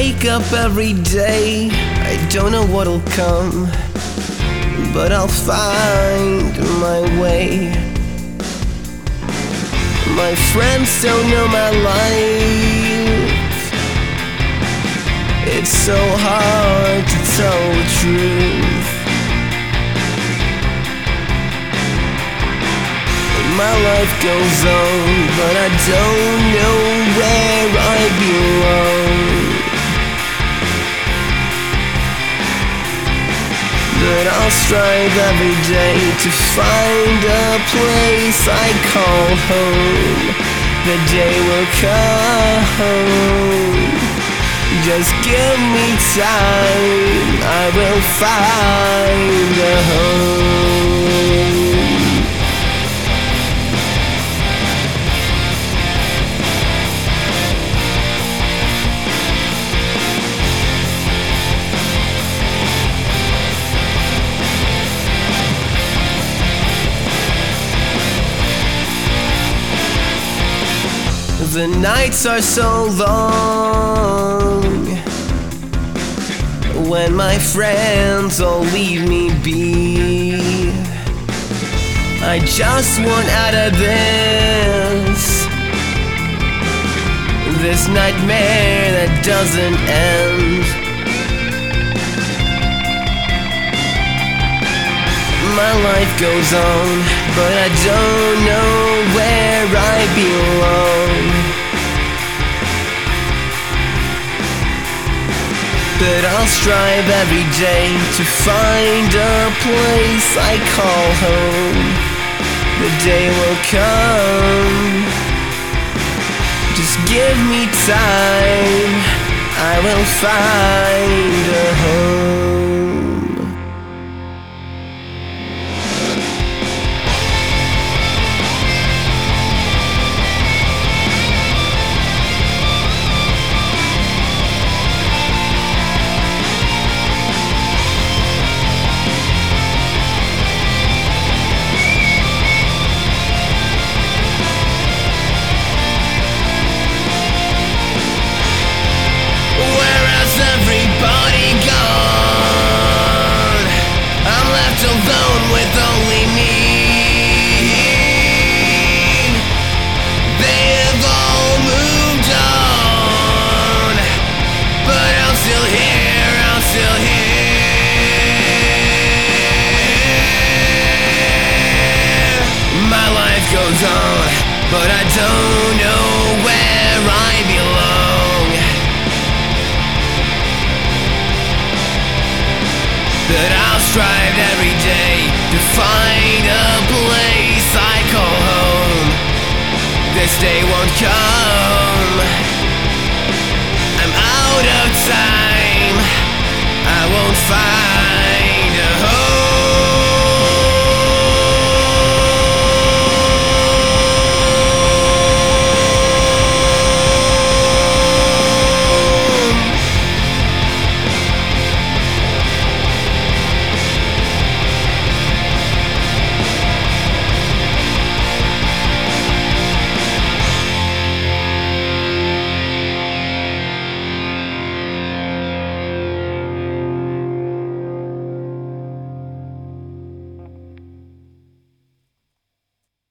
wake up every day, I don't know what'll come, but I'll find my way. My friends don't know my life. It's so hard to tell the truth. My life goes on, but I don't know where I belong. But I'll strive every day to find a place I call home. The day will come. Just give me time, I will find a home. The nights are so long when my friends all leave me be. I just want out of this nightmare that doesn't end. My life goes on, but I don't know where I belong. But I'll strive every day to find a place I call home. The day will come. Just give me time, I will find a home. Everybody gone, I'm left alone with only me. They have all moved on, but I'm still here, I'm still here. My life goes on, but I don't know where I belong. But I'll strive every day to find a place I call home. This day won't come. I'm out of time.